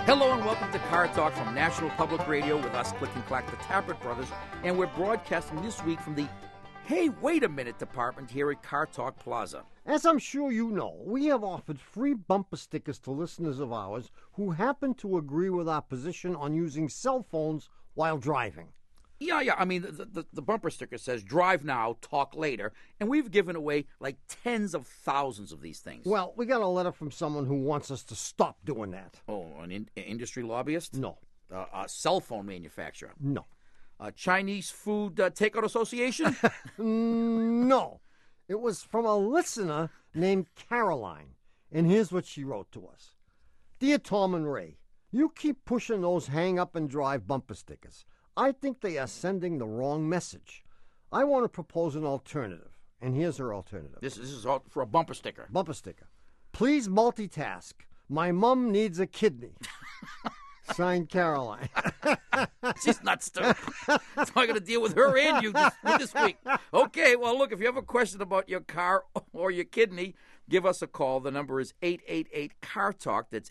Hello and welcome to Car Talk from National Public Radio with us, Click and Clack, the Tappert Brothers, and we're broadcasting this week from the Hey, Wait a Minute department here at Car Talk Plaza. As I'm sure you know, we have offered free bumper stickers to listeners of ours who happen to agree with our position on using cell phones while driving. Yeah. I mean, the bumper sticker says, drive now, talk later. And we've given away like tens of thousands of these things. Well, we got a letter from someone who wants us to stop doing that. Oh, an industry lobbyist? No. A cell phone manufacturer? No. A Chinese food takeout association? No. It was from a listener named Caroline. And here's what she wrote to us. Dear Tom and Ray, you keep pushing those hang up and drive bumper stickers. I think they are sending the wrong message. I want to propose an alternative. And here's her alternative. This is all for a bumper sticker. Bumper sticker. Please multitask. My mom needs a kidney. Signed, Caroline. She's nuts, too. So I got to deal with her and you this week. Okay, well, look, if you have a question about your car or your kidney, give us a call. The number is 888-CAR-TALK. That's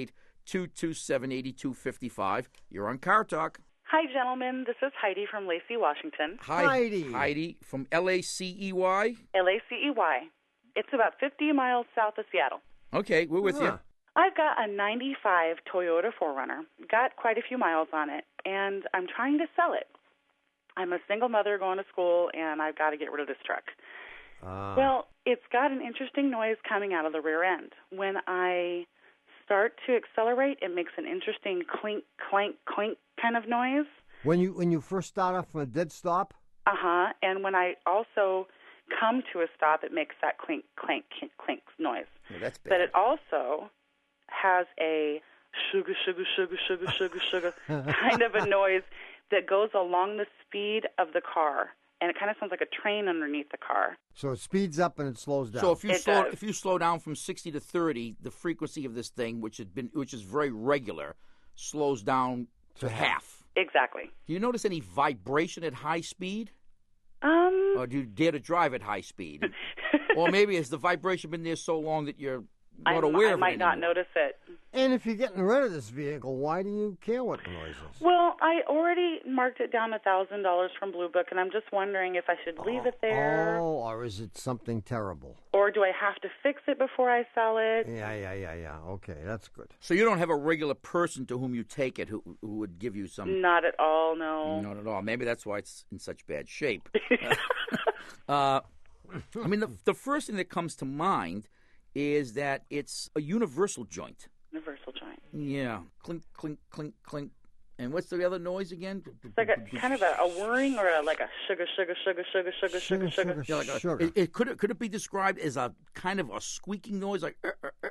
888-227-8255. You're on Car Talk. Hi, gentlemen. This is Heidi from Lacey, Washington. Hi, Heidi from LACEY? LACEY. It's about 50 miles south of Seattle. Okay, we're with you. I've got a 95 Toyota 4Runner. Got quite a few miles on it, and I'm trying to sell it. I'm a single mother going to school, and I've got to get rid of this truck. Well, it's got an interesting noise coming out of the rear end. When I start to accelerate, it makes an interesting clink, clank, clink kind of noise. When you first start off from a dead stop? And when I also come to a stop, it makes that clink, clank, clink noise. Yeah, that's bad. But it also has a sugar, sugar, sugar, sugar, sugar, sugar kind of a noise that goes along the speed of the car. And it kind of sounds like a train underneath the car. So it speeds up and it slows down. So if you slow down from 60 to 30, the frequency of this thing, which is very regular, slows down to half. Exactly. Do you notice any vibration at high speed? Or do you dare to drive at high speed? Or maybe has the vibration been there so long that you're not aware of it? I might not notice it. And if you're getting rid of this vehicle, why do you care what the noise is? Well, I already marked it down $1,000 from Blue Book, and I'm just wondering if I should leave it there. Oh, or is it something terrible? Or do I have to fix it before I sell it? Yeah. Okay, that's good. So you don't have a regular person to whom you take it who would give you some... Not at all, no. Not at all. Maybe that's why it's in such bad shape. I mean, the first thing that comes to mind is that it's a universal joint. Universal joint. Yeah. Clink, clink, clink, clink. And what's the other noise again? It's like a kind of a whirring or like a sugar, sugar, sugar, sugar, sugar, sugar, sugar. Yeah, like sugar. Could it be described as a kind of a squeaking noise, like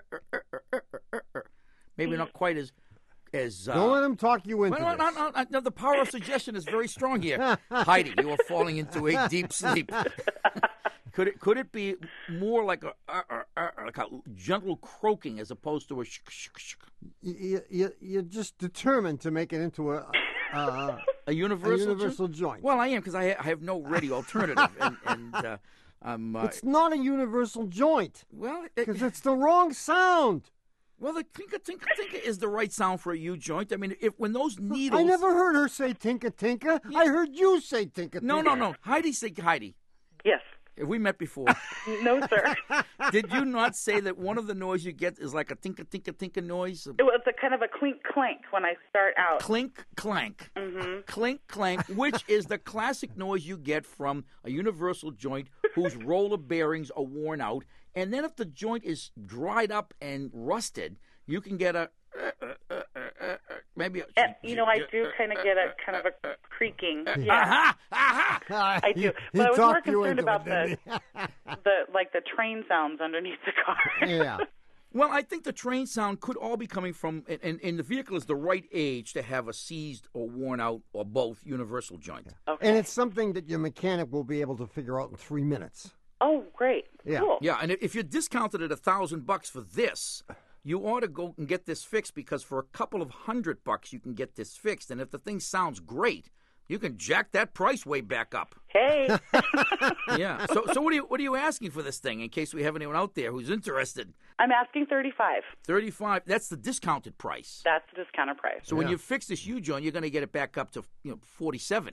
maybe not quite as Don't let him talk you into this. No, the power of suggestion is very strong here. Heidi, you are falling into a deep sleep. Could it be more like a gentle croaking as opposed to a You're just determined to make it into a universal joint. Well, I am, because I have no ready alternative, and it's not a universal joint. Well, because it's the wrong sound. Well, the tinka tinka tinka is the right sound for a U joint. I mean, when those needles. I never heard her say tinka tinka. Yeah. I heard you say tinka tinka. No. Heidi. Yes. Have we met before? No, sir. Did you not say that one of the noise you get is like a tinka tinka tinka noise? It's a kind of a clink clank when I start out. Clink clank. Mm-hmm. Clink clank, which is the classic noise you get from a universal joint whose roller bearings are worn out. And then if the joint is dried up and rusted, you can get a maybe. I do kind of get a creaking. Yeah. I do. But I was more concerned about the train sounds underneath the car. Yeah. Well, I think the train sound could all be coming from, and the vehicle is the right age to have a seized or worn out or both universal joint. Okay. And it's something that your mechanic will be able to figure out in 3 minutes. Oh, great. Yeah. Cool. Yeah, and if you're discounted at $1,000 for this, you ought to go and get this fixed, because for a couple of $100 you can get this fixed. And if the thing sounds great, You can jack that price way back up. Hey. Yeah. So what are you asking for this thing? In case we have anyone out there who's interested. I'm asking $35. 35. That's the discounted price. That's the discounted price. So when you fix this U-joint, you're going to get it back up to 47.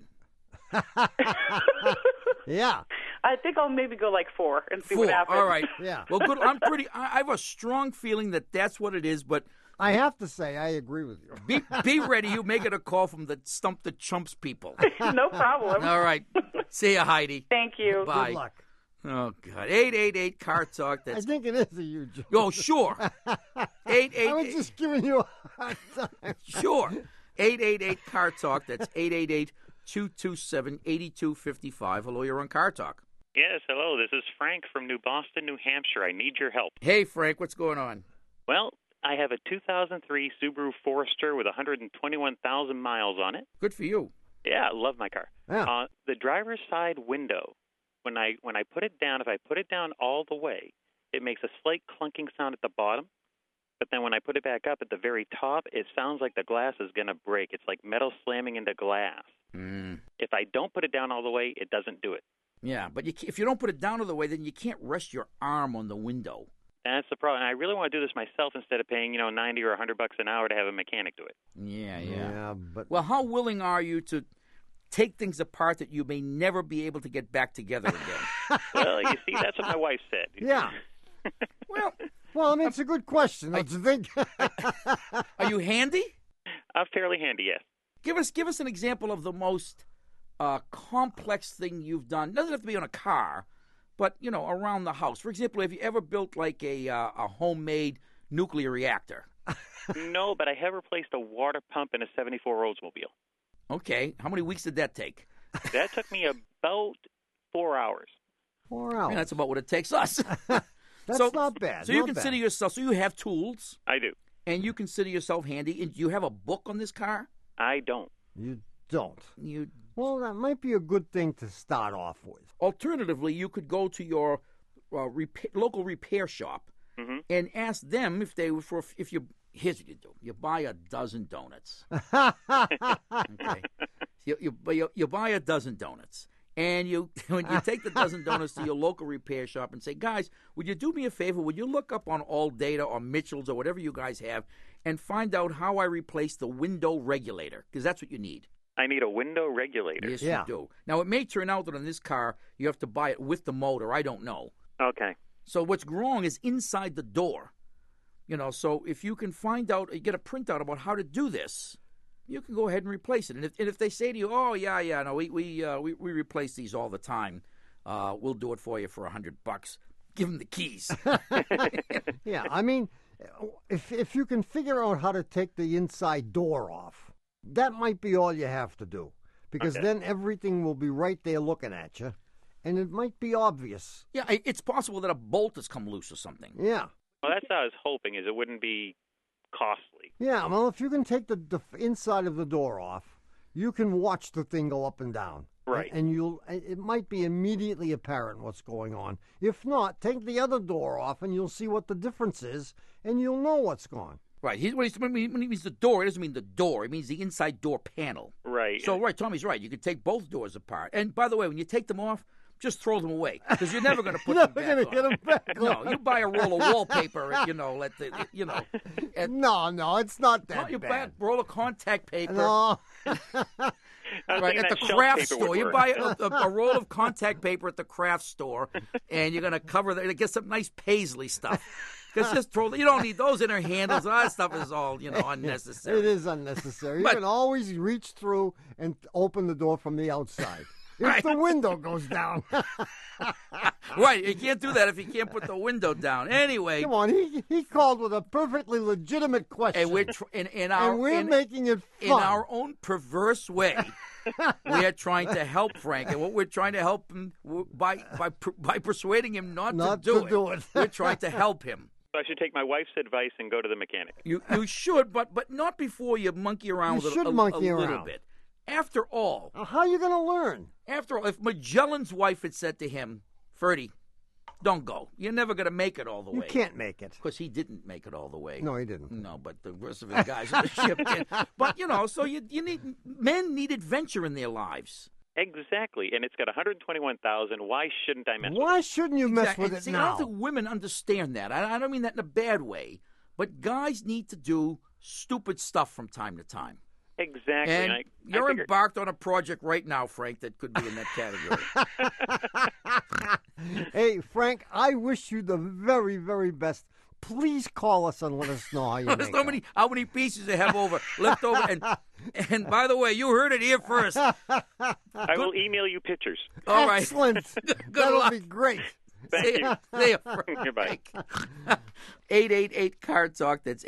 Yeah. I think I'll maybe go like 4 and see what happens. All right. Yeah. Well, good. I have a strong feeling that that's what it is, but I have to say, I agree with you. be ready. You may get a call from the Stump the Chumps people. No problem. All right. See you, Heidi. Thank you. Bye. Good luck. Oh, God. 888 Car Talk. I That's think it is a huge. Oh, sure. I was 888. just giving you a hard time. Sure. 888 Car Talk. That's 888-227-8255. Hello, you're on Car Talk. Yes, hello. This is Frank from New Boston, New Hampshire. I need your help. Hey, Frank. What's going on? Well, I have a 2003 Subaru Forester with 121,000 miles on it. Good for you. Yeah, I love my car. Yeah. The driver's side window, when I put it down, if I put it down all the way, it makes a slight clunking sound at the bottom. But then when I put it back up at the very top, it sounds like the glass is going to break. It's like metal slamming into glass. If I don't put it down all the way, it doesn't do it. Yeah, but if you don't put it down all the way, then you can't rest your arm on the window. That's the problem. And I really want to do this myself instead of paying, $90 or $100 an hour to have a mechanic do it. Yeah. But Well, how willing are you to take things apart that you may never be able to get back together again? Well, you see, that's what my wife said. yeah. Well, Well, I mean, it's a good question, don't you think? are you handy? I'm fairly handy, yes. Give us an example of the most complex thing you've done. Doesn't have to be on a car, but around the house. For example, have you ever built like a homemade nuclear reactor? No, but I have replaced a water pump in a 74 Oldsmobile. Okay, how many weeks did that take? That took me about 4 hours. 4 I hours. mean, that's about what it takes us. That's so- not bad. So you not consider bad. yourself. So you have tools, I do. and you consider yourself handy. And do you have a book on this car? I don't. You don't. You. Well, that might be a good thing to start off with. Alternatively, you could go to your local repair shop and ask them if they if you. Here's what you do: you buy a dozen donuts. Okay, you buy a dozen donuts, and when you take the dozen donuts to your local repair shop and say, guys, would you do me a favor? Would you look up on ALLDATA or Mitchell's or whatever you guys have and find out how I replace the window regulator? Because that's what you need. I need a window regulator. Yes, Yeah. you do. Now, it may turn out that on this car, you have to buy it with the motor. I don't know. Okay. So what's wrong is inside the door. So if you can find out, you get a printout about how to do this, you can go ahead and replace it. And if they say to you, oh, yeah, no, we replace these all the time, we'll do it for you for $100. Give them the keys. Yeah, I mean, if you can figure out how to take the inside door off, that might be all you have to do. Because then everything will be right there looking at you, and it might be obvious. Yeah, it's possible that a bolt has come loose or something. Yeah. Well, that's what I was hoping, is it wouldn't be costly. Yeah, well, if you can take the inside of the door off, you can watch the thing go up and down. Right. And it might be immediately apparent what's going on. If not, take the other door off and you'll see what the difference is, and you'll know what's gone. Right. When he means the door, it doesn't mean the door. It means the inside door panel. Right. So, right, Tommy's right. You can take both doors apart. And by the way, when you take them off, just throw them away because you're never going to put You're them never back going to get on. them back No, on. you buy a roll of wallpaper, and No, it's not that you buy a bad. roll of contact paper. No. I was Right, thinking at the that shelf craft paper store, would you work. buy a roll of contact paper at the craft store, and you're going to cover that. Get some nice paisley stuff. Because just throw. You don't need those inner handles. All that stuff is all unnecessary. It is unnecessary. But- You can always reach through and open the door from the outside. If Right. the window goes down. Right, you can't do that if you can't put the window down. Anyway, Come on, he called with a perfectly legitimate question. and we're making it fun. in our own perverse way. We are trying to help Frank, and what we're trying to help him by persuading him not Not to to do it. We're trying to help him. So I should take my wife's advice and go to the mechanic. You should, but not before you monkey around You with should it a monkey little around. bit. After all, How are you going to learn? if Magellan's wife had said to him, Ferdy, Don't go. You're never going to make it all the You way. can't make it. Because he didn't make it all the way. No, he didn't. No, but the rest of his guys on the ship did. But, so you need men need adventure in their lives. Exactly, and it's got 121,000. Why shouldn't I mess with it? Why shouldn't you mess with it See, I now? don't think women understand that. I don't mean that in a bad way. But guys need to do stupid stuff from time to time. Exactly. And I you're figured. embarked on a project right now, Frank, that could be in that category. Hey, Frank, I wish you the very, very best. Please call us and let us know how you There's make it. how many pieces they have left over. And by the way, you heard it here first. I will email you pictures. All right. Excellent. Good That'll luck. be great. Thank you. See ya, Frank. Goodbye. 888 Car Talk. That's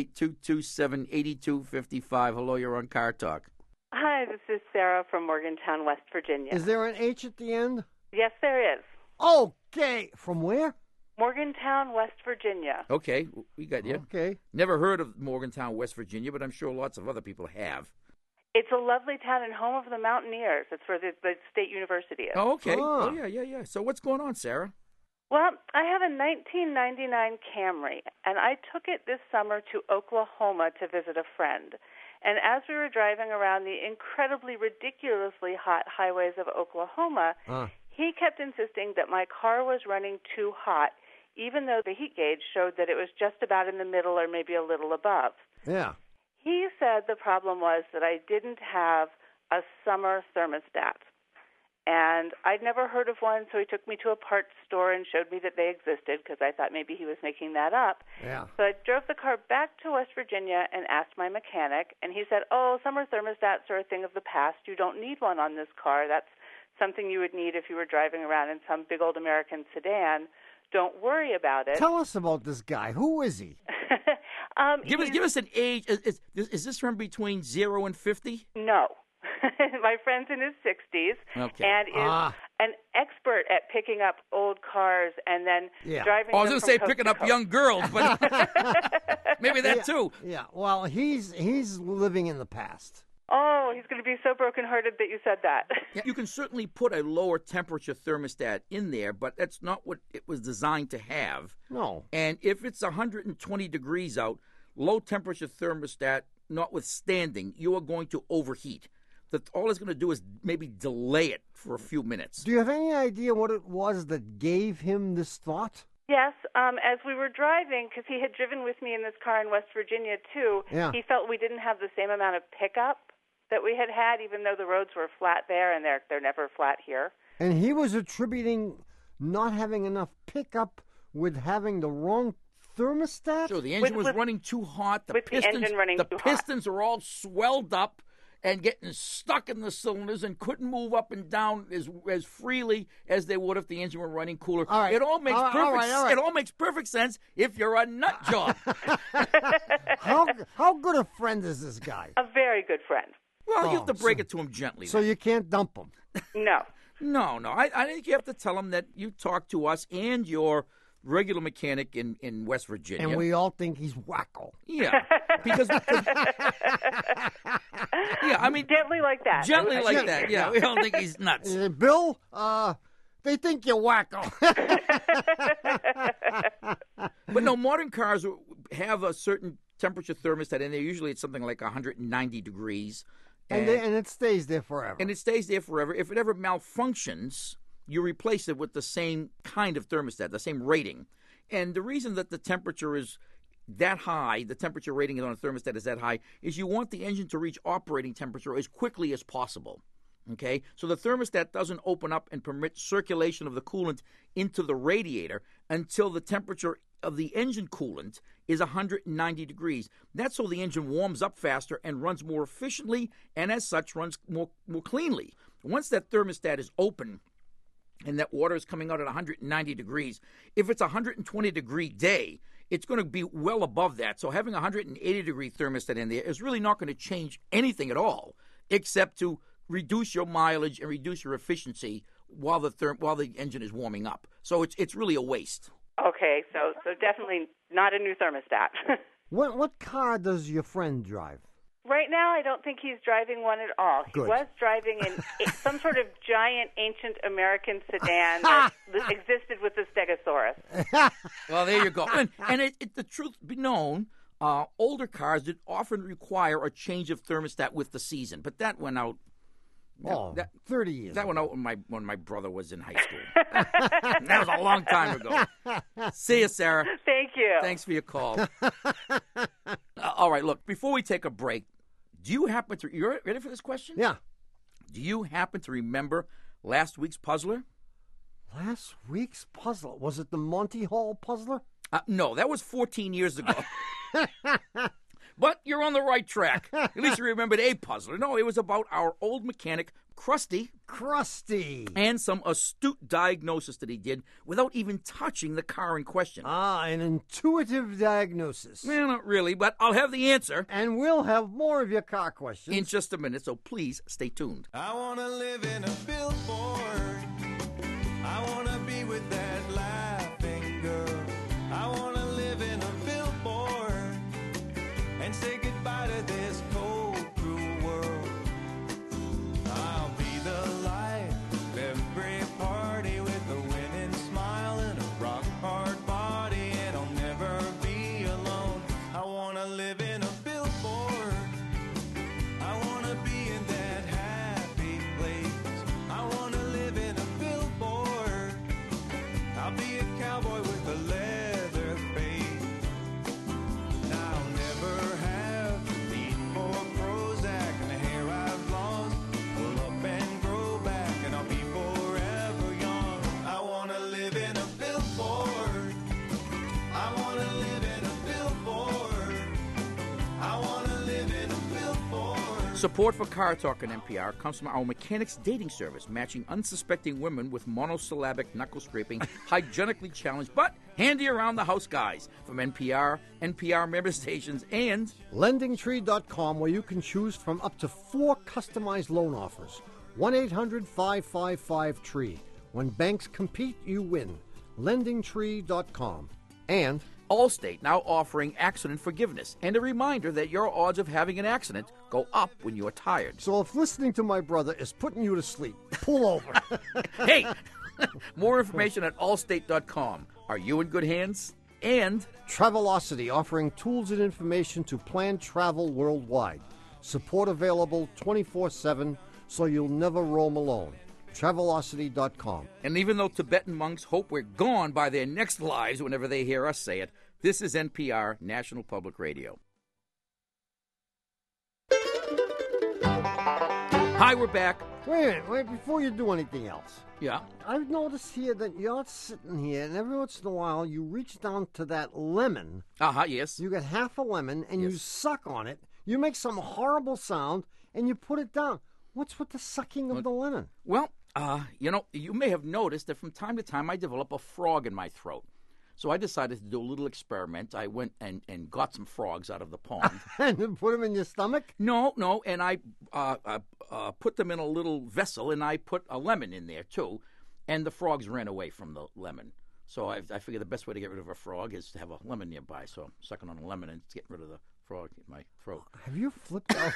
888-227-8255. Hello, you're on Car Talk. Hi, this is Sarah from Morgantown, West Virginia. Is there an H at the end? Yes, there is. Okay. From where? Morgantown, West Virginia. Okay, we got you. Okay. Never heard of Morgantown, West Virginia, but I'm sure lots of other people have. It's a lovely town and home of the Mountaineers. It's where the state university is. Oh, okay. Ah. Oh, yeah. So what's going on, Sarah? Well, I have a 1999 Camry, and I took it this summer to Oklahoma to visit a friend. And as we were driving around the incredibly, ridiculously hot highways of Oklahoma, he kept insisting that my car was running too hot, even though the heat gauge showed that it was just about in the middle or maybe a little above. Yeah. He said the problem was that I didn't have a summer thermostat. And I'd never heard of one, so he took me to a parts store and showed me that they existed because I thought maybe he was making that up. Yeah. So I drove the car back to West Virginia and asked my mechanic, and he said, oh, summer thermostats are a thing of the past. You don't need one on this car. That's something you would need if you were driving around in some big old American sedan. Don't worry about it. Tell us about this guy. Who is he? Give us an age. Is this from between 0 and 50? No. My friend's in his 60s Okay. and is an expert at picking up old cars and then driving I was them going to say from picking coast up to young girls, but maybe that Yeah. too. Yeah. Well, he's living in the past. Oh, he's going to be so brokenhearted that you said that. Yeah, you can certainly put a lower temperature thermostat in there, but that's not what it was designed to have. No. And if it's 120 degrees out, low temperature thermostat notwithstanding, you are going to overheat. That all it's going to do is maybe delay it for a few minutes. Do you have any idea what it was that gave him this thought? Yes, as we were driving, because he had driven with me in this car in West Virginia too, he felt we didn't have the same amount of pickup that we had had, even though the roads were flat there, and they're never flat here. And he was attributing not having enough pickup with having the wrong thermostat? So the engine was running too hot. The pistons are all swelled up and getting stuck in the cylinders and couldn't move up and down as freely as they would if the engine were running cooler. All right. It all makes It all makes perfect sense if you're a nut job. How good a friend is this guy? A very good friend. Well, you have to break it to him gently. So you can't dump him? No. No. I think you have to tell him that you talked to us and your regular mechanic in West Virginia. And we all think he's wacko. Yeah. Because I mean... Gently like that. Gently like that, yeah. We don't think he's nuts. Bill, they think you're wacko. But no, modern cars have a certain temperature thermostat in there. Usually it's something like 190 degrees. And it stays there forever. And it stays there forever. If it ever malfunctions, you replace it with the same kind of thermostat, the same rating. And the reason that the temperature is that high, the temperature rating on a thermostat is that high, is you want the engine to reach operating temperature as quickly as possible. Okay? So the thermostat doesn't open up and permit circulation of the coolant into the radiator until the temperature of the engine coolant is 190 degrees. That's so the engine warms up faster and runs more efficiently, and as such runs more cleanly. Once that thermostat is open and that water is coming out at 190 degrees, if it's a 120-degree day, it's going to be well above that. So having a 180-degree thermostat in there is really not going to change anything at all, except to reduce your mileage and reduce your efficiency while the engine is warming up. So it's really a waste. Okay, so definitely not a new thermostat. What car does your friend drive? Right now, I don't think he's driving one at all. He Good. was driving some sort of giant ancient American sedan that existed with the Stegosaurus. Well, there you go. And the truth be known, older cars did often require a change of thermostat with the season, but that went out. 30 years. That went out when my brother was in high school. That was a long time ago. See you, Sarah. Thank you. Thanks for your call. All right, look, before we take a break, do you happen to... You're ready for this question? Yeah. Do you happen to remember last week's puzzler? Last week's puzzler. Was it the Monty Hall puzzler? No, that was 14 years ago. But you're on the right track. At least you remembered a puzzler. No, it was about our old mechanic, Krusty. Krusty. And some astute diagnosis that he did without even touching the car in question. An intuitive diagnosis. Well, not really, but I'll have the answer. And we'll have more of your car questions. In just a minute, so please stay tuned. I want to live in a billboard. I want to be with that laughing girl. I want to live in a billboard and say goodbye to this cold, cruel world. I'll be the life of every party with a winning smile and a rock-hard body, and I'll never be alone. I want to live in a billboard. I want to be in that happy place. I want to live in a billboard. I'll be a cowboy with a leather face. And I'll never have the need for Prozac, and the hair I've lost will up and grow back, and I'll be forever young. I want to live in a billboard. I want to live in a billboard. I want to live in a billboard. Support for Car Talk on NPR comes from our mechanics dating service, matching unsuspecting women with monosyllabic knuckle-scraping, hygienically challenged, but handy around-the-house guys from NPR, NPR member stations, and... LendingTree.com, where you can choose from up to 4 customized loan offers. 1-800-555-TREE. When banks compete, you win. LendingTree.com. And... Allstate now offering accident forgiveness, and a reminder that your odds of having an accident go up when you're tired. So if listening to my brother is putting you to sleep, pull over. Hey! More information at allstate.com. Are you in good hands? And Travelocity, offering tools and information to plan travel worldwide. Support available 24/7, so you'll never roam alone. Travelocity.com. And even though Tibetan monks hope we're gone by their next lives whenever they hear us say it, this is NPR, National Public Radio. Hi, we're back. Wait a minute, before you do anything else. Yeah. I've noticed here that you're sitting here, and every once in a while you reach down to that lemon. Yes. You get half a lemon, and you Yes. suck on it. You make some horrible sound, and you put it down. What's with the sucking of the lemon? Well, you may have noticed that from time to time I develop a frog in my throat. So I decided to do a little experiment. I went and got some frogs out of the pond. And then put them in your stomach? No, and I put them in a little vessel, and I put a lemon in there, too. And the frogs ran away from the lemon. So I figured the best way to get rid of a frog is to have a lemon nearby. So I'm sucking on a lemon and it's getting rid of the frog in my throat. Have you flipped out?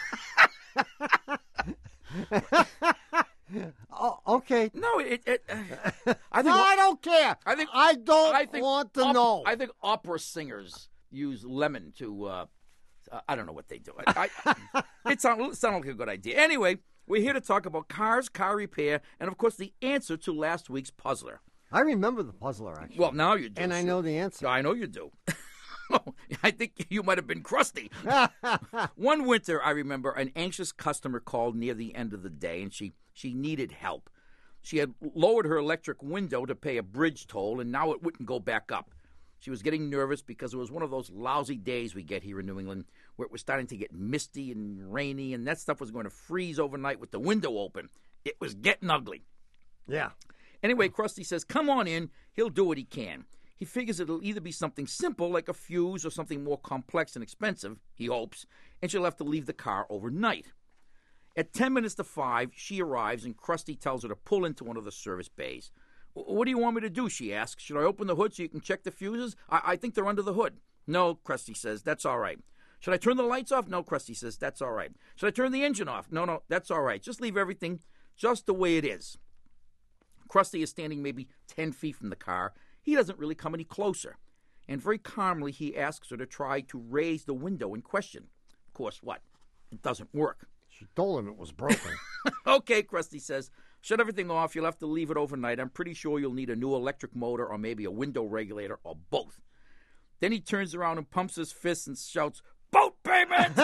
Oh, okay. No, I think I don't care. I don't want to know. I think opera singers use lemon to. I don't know what they do. It sounds like a good idea. Anyway, we're here to talk about cars, car repair, and of course the answer to last week's puzzler. I remember the puzzler, actually. Well, now you do. And I know the answer. I know you do. I think you might have been Krusty. One winter, I remember, an anxious customer called near the end of the day, and she needed help. She had lowered her electric window to pay a bridge toll, and now it wouldn't go back up. She was getting nervous because it was one of those lousy days we get here in New England where it was starting to get misty and rainy, and that stuff was going to freeze overnight with the window open. It was getting ugly. Yeah. Anyway, Krusty says, come on in. He'll do what he can. He figures it'll either be something simple like a fuse or something more complex and expensive, he hopes, and she'll have to leave the car overnight. At 10 minutes to 5, she arrives, and Krusty tells her to pull into one of the service bays. What do you want me to do, she asks. Should I open the hood so you can check the fuses? I think they're under the hood. No, Krusty says, that's all right. Should I turn the lights off? No, Krusty says, that's all right. Should I turn the engine off? No, that's all right. Just leave everything just the way it is. Krusty is standing maybe 10 feet from the car. He doesn't really come any closer. And very calmly, he asks her to try to raise the window in question. Of course, what? It doesn't work. She told him it was broken. Okay, Krusty says, shut everything off. You'll have to leave it overnight. I'm pretty sure you'll need a new electric motor or maybe a window regulator or both. Then he turns around and pumps his fists and shouts, boat payment!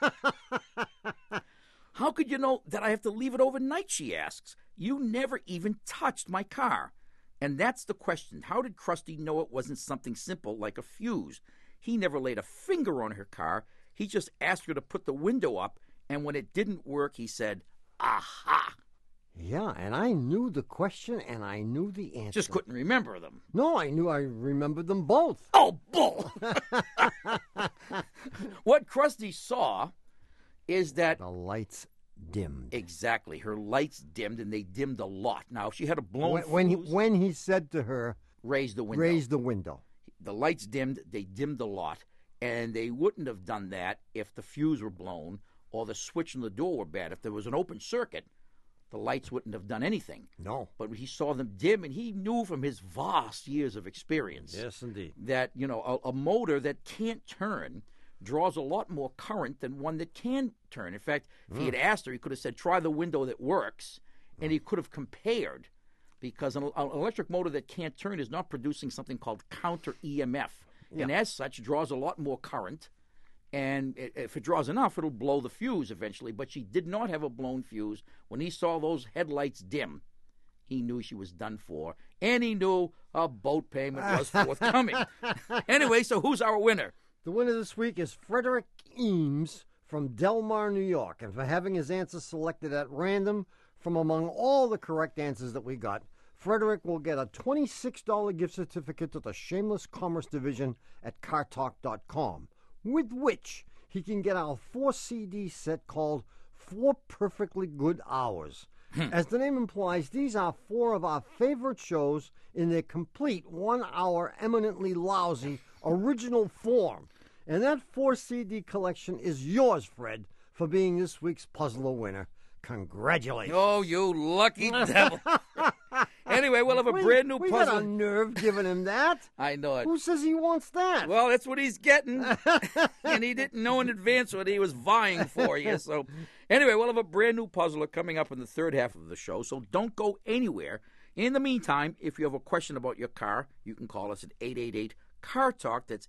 How could you know that I have to leave it overnight, she asks. You never even touched my car. And that's the question. How did Krusty know it wasn't something simple like a fuse? He never laid a finger on her car. He just asked her to put the window up, and when it didn't work, he said, aha! Yeah, and I knew the question and I knew the answer. Just couldn't remember them. No, I remembered them both. Oh, bull! What Krusty saw is that... The lights dimmed. Exactly. Her lights dimmed, and they dimmed a lot. Now, if she had a blown fuse... When he said to her... Raise the window. Raise the window. The lights dimmed. They dimmed a lot. And they wouldn't have done that if the fuse were blown or the switch in the door were bad. If there was an open circuit, the lights wouldn't have done anything. No. But he saw them dim, and he knew from his vast years of experience... Yes, indeed. ...that, a motor that can't turn draws a lot more current than one that can turn. In fact, if he had asked her, he could have said, try the window that works, and he could have compared, because an electric motor that can't turn is not producing something called counter EMF, and as such draws a lot more current, and if it draws enough, it'll blow the fuse eventually. But she did not have a blown fuse. When he saw those headlights dim, he knew she was done for, and he knew a boat payment was forthcoming. Anyway, so who's our winner? The winner this week is Frederick Eames from Delmar, New York. And for having his answer selected at random from among all the correct answers that we got, Frederick will get a $26 gift certificate to the Shameless Commerce Division at CarTalk.com, with which he can get our 4-CD set called 4 Perfectly Good Hours. As the name implies, these are 4 of our favorite shows in their complete 1-hour, eminently lousy, original form. And that 4-CD collection is yours, Fred, for being this week's Puzzler winner. Congratulations. Oh, you lucky devil. Anyway, we'll have a brand new we puzzle. got a nerve giving him that. I know it. Who says he wants that? Well, that's what he's getting. And he didn't know in advance what he was vying for you. So, anyway, we'll have a brand new puzzler coming up in the third half of the show. So don't go anywhere. In the meantime, if you have a question about your car, you can call us at 888-CAR-TALK. That's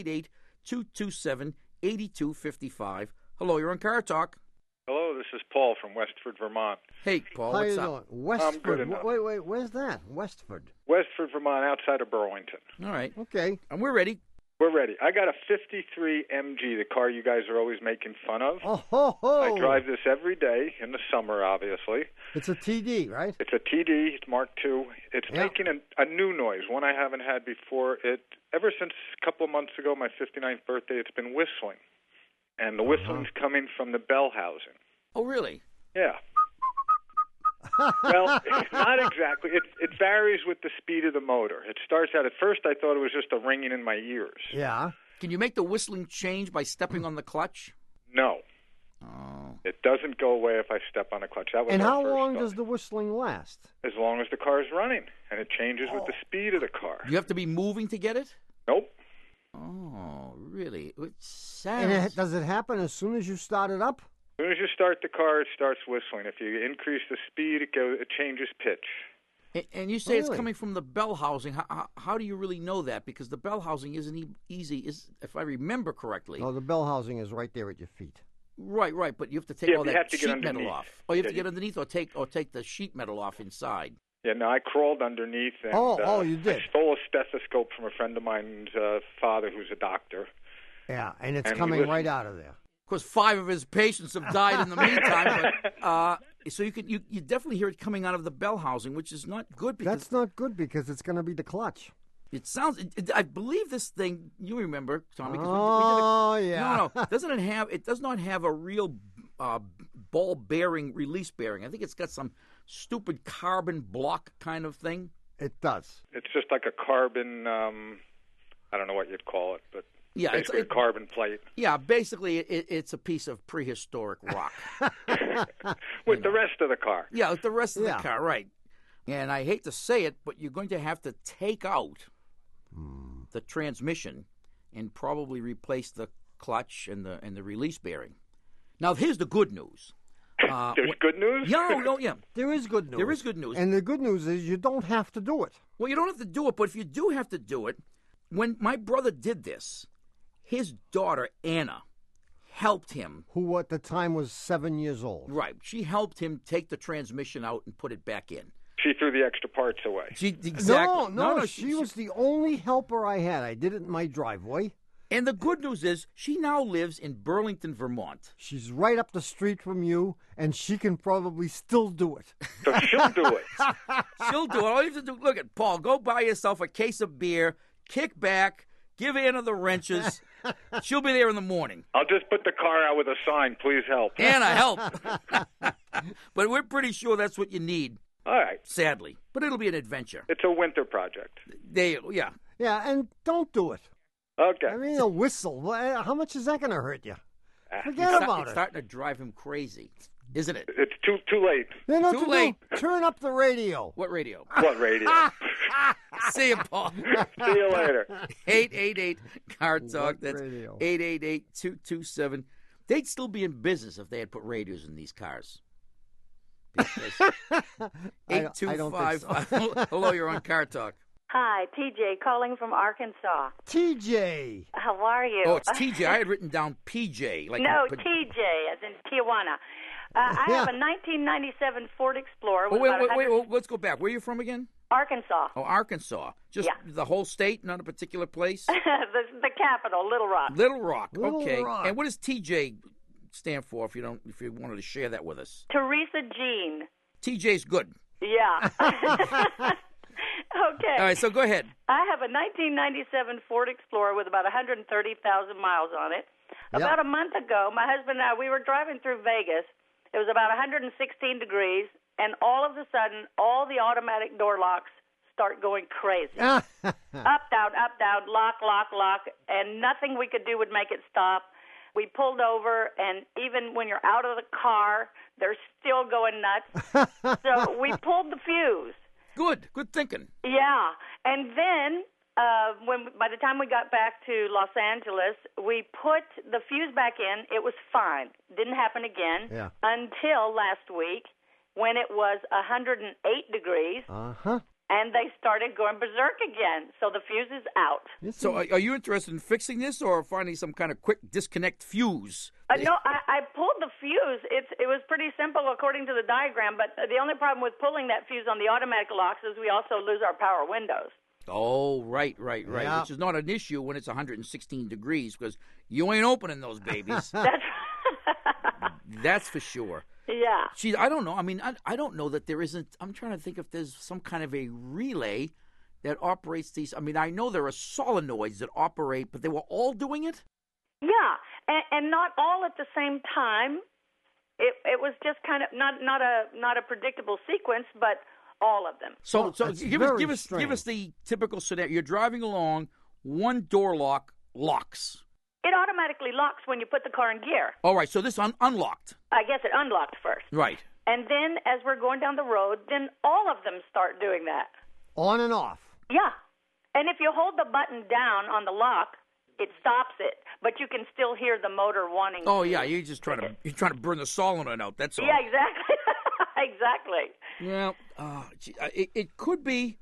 888-227-8255. Hello, you're on Car Talk. Hello, this is Paul from Westford, Vermont. Hey, Paul, How what's you up? doing? Westford. I'm good enough. Wait, where's that? Westford. Westford, Vermont, outside of Burlington. All right. Okay. And we're ready. We're ready. I got a 53 MG, the car you guys are always making fun of. Oh, ho, ho. I drive this every day, in the summer, obviously. It's a TD, right? It's a TD, it's Mark II. It's making a new noise, one I haven't had before. Ever since a couple of months ago, my 59th birthday, it's been whistling. And the whistling's coming from the bell housing. Oh, really? Yeah. Well, not exactly. It varies with the speed of the motor. It starts out, at first I thought it was just a ringing in my ears. Yeah. Can you make the whistling change by stepping on the clutch? No. Oh. It doesn't go away if I step on the clutch. That was And our how first long thought. does the whistling last? As long as the car is running, and it changes with the speed of the car. You have to be moving to get it? Nope. Oh, really? It And sounds... does it happen as soon as you start it up? As soon as you start the car, it starts whistling. If you increase the speed, it changes pitch. And you say it's Really? coming from the bell housing. How do you really know that? Because the bell housing isn't easy, if I remember correctly. No, the bell housing is right there at your feet. Right. But you have to take Yeah, all you that have to get sheet metal underneath. off. Oh, you have Yeah, to get underneath or take the sheet metal off inside. Yeah, no, I crawled underneath. And, you did? I stole a stethoscope from a friend of mine's father who's a doctor. Yeah, and it's And he coming listened. right out of there. Of course, 5 of his patients have died in the meantime. But, so you definitely hear it coming out of the bell housing, which is not good because That's not good because it's going to be the clutch. it sounds. I believe this thing. You remember, Tommy? 'Cause Oh, we did yeah. No. It does not have a real ball bearing, release bearing. I think it's got some stupid carbon block kind of thing. It does. It's just like a carbon, I don't know what you'd call it, but Yeah, basically a carbon plate. Yeah, basically it's a piece of prehistoric rock. With the rest of the car. Yeah, with the rest of the car, right. And I hate to say it, but you're going to have to take out the transmission and probably replace the clutch and the release bearing. Now, here's the good news. There's good news? Yeah. There is good news. There is good news. And the good news is you don't have to do it. Well, you don't have to do it, but if you do have to do it, when my brother did this, his daughter, Anna, helped him. Who at the time was 7 years old. Right. She helped him take the transmission out and put it back in. She threw the extra parts away. Exactly. No, she was the only helper I had. I did it in my driveway. And the good news is she now lives in Burlington, Vermont. She's right up the street from you, and she can probably still do it. So she'll do it. She'll do it. All you have to do, look at Paul, go buy yourself a case of beer, kick back, give Anna the wrenches. She'll be there in the morning. I'll just put the car out with a sign, please help. Anna, help. But we're pretty sure that's what you need. All right. Sadly. But it'll be an adventure. It's a winter project. Yeah. Yeah, and don't do it. Okay. I mean, a whistle. How much is that going to hurt you? Forget about It's it. starting to drive him crazy, isn't it? It's too late. No, Too late. Turn up the radio. What radio? What radio? See you, Paul. See you later. 888-CAR Talk. That's radio? 888-227. They'd still be in business if they had put radios in these cars. Because I don't think 825. Hello, you're on Car Talk. Hi, TJ calling from Arkansas. TJ. How are you? Oh, it's TJ. I had written down PJ. No, TJ, as in Tijuana. I have a 1997 Ford Explorer. With Wait, let's go back. Where are you from again? Arkansas. Oh, Arkansas. Just the whole state, not a particular place? the capital, Little Rock. Little Rock. Little Okay. Rock. And what does TJ stand for if you wanted to share that with us? Teresa Jean. TJ's good. Yeah. Okay. All right, so go ahead. I have a 1997 Ford Explorer with about 130,000 miles on it. Yep. About a month ago, my husband and I, we were driving through Vegas. It was about 116 degrees, and all of a sudden, all the automatic door locks start going crazy. Up, down, lock, and nothing we could do would make it stop. We pulled over, and even when you're out of the car, they're still going nuts. So we pulled the fuse. Good thinking. Yeah, and then by the time we got back to Los Angeles, we put the fuse back in. It was fine. Didn't happen again until last week when it was 108 degrees. And they started going berserk again. So the fuse is out. So are you interested in fixing this or finding some kind of quick disconnect fuse? No, I pulled the fuse. It was pretty simple according to the diagram, but the only problem with pulling that fuse on the automatic locks is we also lose our power windows. Oh, right. Yeah. Which is not an issue when it's 116 degrees because you ain't opening those babies. That's for sure. Yeah. Gee, I don't know. I mean, I don't know that there isn't. I'm trying to think if there's some kind of a relay that operates these. I mean, I know there are solenoids that operate, but they were all doing it? Yeah, and not all at the same time. It was just kind of not a predictable sequence, but all of them. So give us the typical scenario. You're driving along, one door lock locks. It automatically locks when you put the car in gear. All right, so this unlocked. I guess it unlocked first. Right. And then as we're going down the road, then all of them start doing that. On and off. Yeah. And if you hold the button down on the lock, it stops it, but you can still hear the motor wanting. Oh yeah, you're trying to burn the solenoid out. That's all. Yeah, exactly. Exactly. Well, it could be,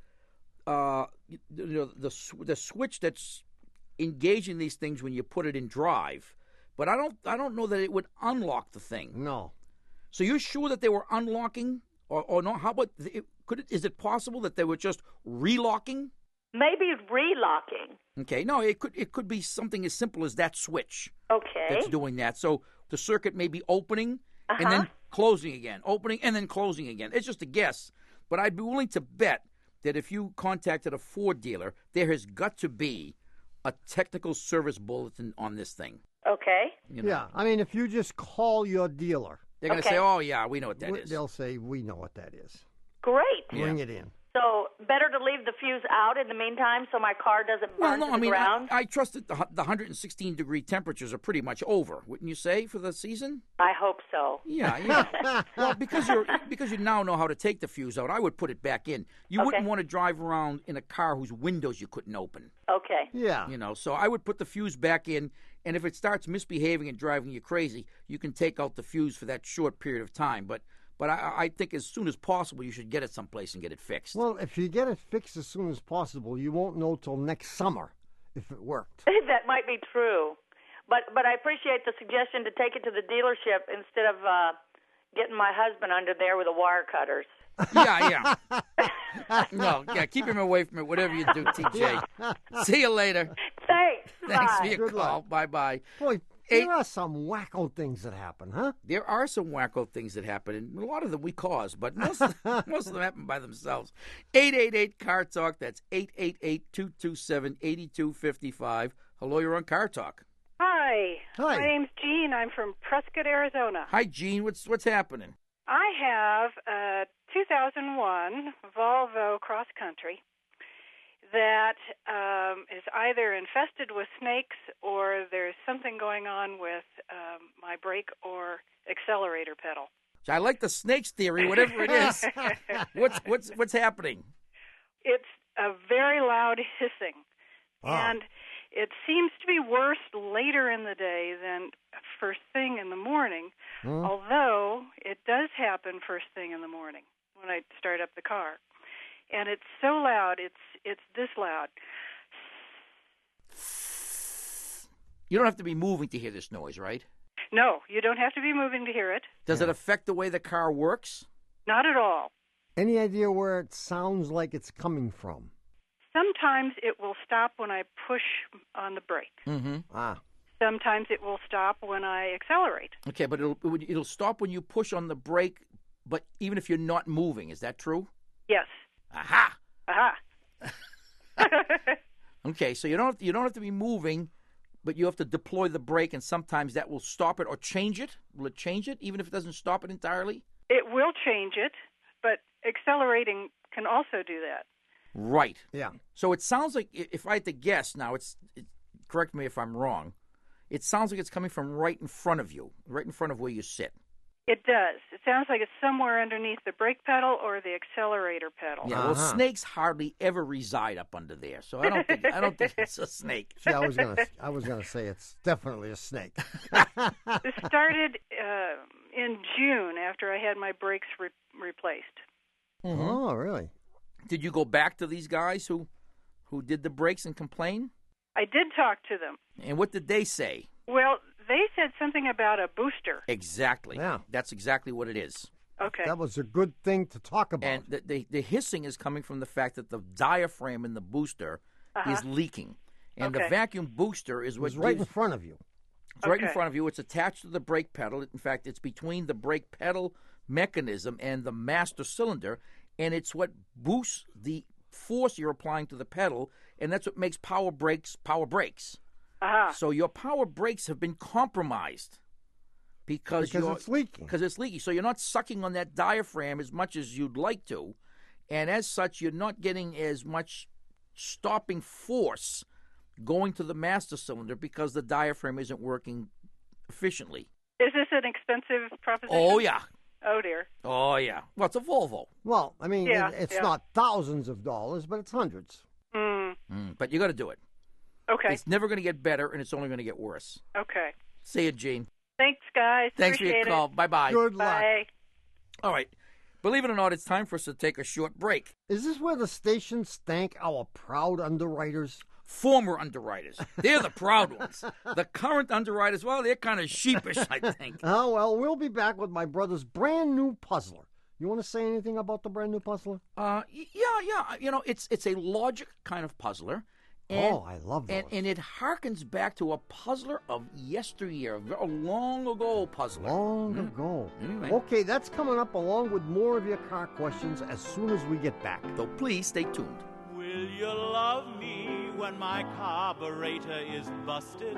the switch that's engaging these things when you put it in drive, but I don't know that it would unlock the thing. No. So you're sure that they were unlocking, or no? How about is it possible that they were just relocking? Maybe relocking. Okay, no, it could be something as simple as that switch. Okay. That's doing that. So the circuit may be opening and then closing again, opening and then closing again. It's just a guess, but I'd be willing to bet that if you contacted a Ford dealer, there has got to be a technical service bulletin on this thing. Okay. You know? Yeah, I mean, if you just call your dealer, they're going to say, "Oh yeah, we know what that is." They'll say, "We know what that is." Great. Bring it in. So better to leave the fuse out in the meantime so my car doesn't burn to the ground? I trust that the 116-degree temperatures are pretty much over, wouldn't you say, for the season? I hope so. Yeah. Well, because you now know how to take the fuse out, I would put it back in. You wouldn't want to drive around in a car whose windows you couldn't open. Okay. Yeah. So I would put the fuse back in, and if it starts misbehaving and driving you crazy, you can take out the fuse for that short period of time. But I think as soon as possible, you should get it someplace and get it fixed. Well, if you get it fixed as soon as possible, you won't know till next summer if it worked. That might be true. But I appreciate the suggestion to take it to the dealership instead of getting my husband under there with the wire cutters. Yeah. No, keep him away from it, whatever you do, TJ. See you later. Thanks. Thanks Bye. for your Good call. luck. Bye-bye. Boy, there are some wacko things that happen, huh? There are some wacko things that happen, and a lot of them we cause, but most of them happen by themselves. 888-CAR-TALK, that's 888-227-8255. Hello, you're on Car Talk. Hi. Hi. My name's Jean. I'm from Prescott, Arizona. Hi, Gene. What's happening? I have a 2001 Volvo Cross Country that is either infested with snakes or there's something going on with my brake or accelerator pedal. I like the snakes theory, whatever it is. What's happening? It's a very loud hissing, Oh. and it seems to be worse later in the day than first thing in the morning, although it does happen first thing in the morning when I start up the car. And it's so loud, it's this loud. You don't have to be moving to hear this noise, right? No, you don't have to be moving to hear it. Does it affect the way the car works? Not at all. Any idea where it sounds like it's coming from? Sometimes it will stop when I push on the brake. Mm-hmm. Ah. Sometimes it will stop when I accelerate. Okay, but it'll stop when you push on the brake, but even if you're not moving. Is that true? Yes. Aha! Aha. Okay, so you don't have to be moving, but you have to deploy the brake, and sometimes that will stop it or change it. Will it change it, even if it doesn't stop it entirely? It will change it, but accelerating can also do that. Right. Yeah. So it sounds like, if I had to guess now, correct me if I'm wrong, it sounds like it's coming from right in front of you, right in front of where you sit. It does. It sounds like it's somewhere underneath the brake pedal or the accelerator pedal. Yeah, well, snakes hardly ever reside up under there, so I don't think it's a snake. See, I was gonna say it's definitely a snake. This started in June after I had my brakes replaced. Mm-hmm. Oh, really? Did you go back to these guys who did the brakes and complain? I did talk to them. And what did they say? Well, they said something about a booster. Exactly. Yeah. That's exactly what it is. Okay. That was a good thing to talk about. And the hissing is coming from the fact that the diaphragm in the booster is leaking. And the vacuum booster is what It's right in front of you. It's right in front of you. It's attached to the brake pedal. In fact, it's between the brake pedal mechanism and the master cylinder, and it's what boosts the force you're applying to the pedal, and that's what makes power brakes power brakes. So your power brakes have been compromised because it's leaking. Because it's leaking. So you're not sucking on that diaphragm as much as you'd like to, and as such, you're not getting as much stopping force going to the master cylinder because the diaphragm isn't working efficiently. Is this an expensive proposition? Oh, yeah. Oh, dear. Oh, yeah. Well, it's a Volvo. Well, I mean, it's not thousands of dollars, but it's hundreds. But you got to do it. Okay. It's never going to get better, and it's only going to get worse. Okay. See you, Gene. Thanks, guys. Thanks for your call. Bye-bye. Good luck. Bye. All right. Believe it or not, it's time for us to take a short break. Is this where the stations thank our proud underwriters? Former underwriters. They're the proud ones. The current underwriters, well, they're kind of sheepish, I think. Oh, well, we'll be back with my brother's brand new puzzler. You want to say anything about the brand new puzzler? Yeah. You know, it's a logic kind of puzzler. And, I love those. And it harkens back to a puzzler of yesteryear, a long ago puzzler. Long ago. Anyway. Okay, that's coming up along with more of your car questions as soon as we get back. So please stay tuned. Will you love me when my carburetor is busted?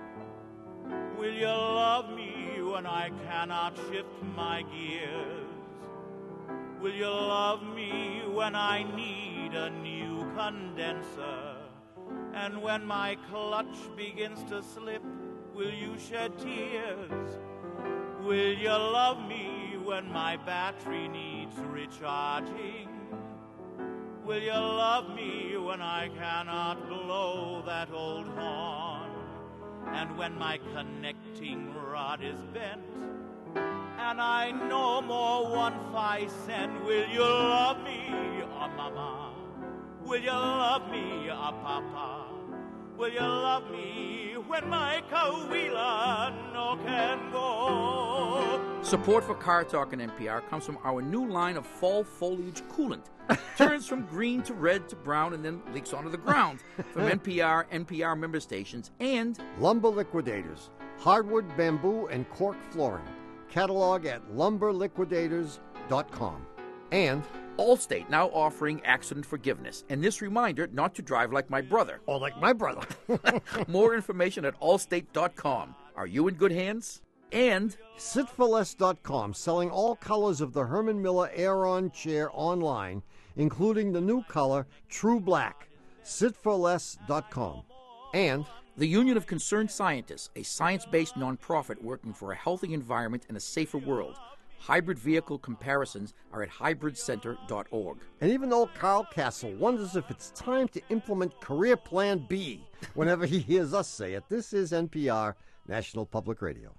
Will you love me when I cannot shift my gears? Will you love me when I need a new condenser? And when my clutch begins to slip, will you shed tears? Will you love me when my battery needs recharging? Will you love me when I cannot blow that old horn? And when my connecting rod is bent, and I no more want 5 cents, will you love me, oh mama? Will you love me, oh papa? Will you love me when my Kawila no can go? Support for Car Talk and NPR comes from our new line of fall foliage coolant. Turns from green to red to brown and then leaks onto the ground. From NPR, NPR member stations, and Lumber Liquidators, hardwood, bamboo, and cork flooring. Catalog at lumberliquidators.com. And Allstate now offering accident forgiveness. And this reminder not to drive like my brother. or like my brother. More information at allstate.com. Are you in good hands? And SitForLess.com, selling all colors of the Herman Miller Aeron chair online, including the new color, True Black. SitForLess.com. And the Union of Concerned Scientists, a science-based nonprofit working for a healthy environment and a safer world. Hybrid vehicle comparisons are at hybridcenter.org. And even though Carl Castle wonders if it's time to implement Career Plan B whenever he hears us say it, this is NPR, National Public Radio.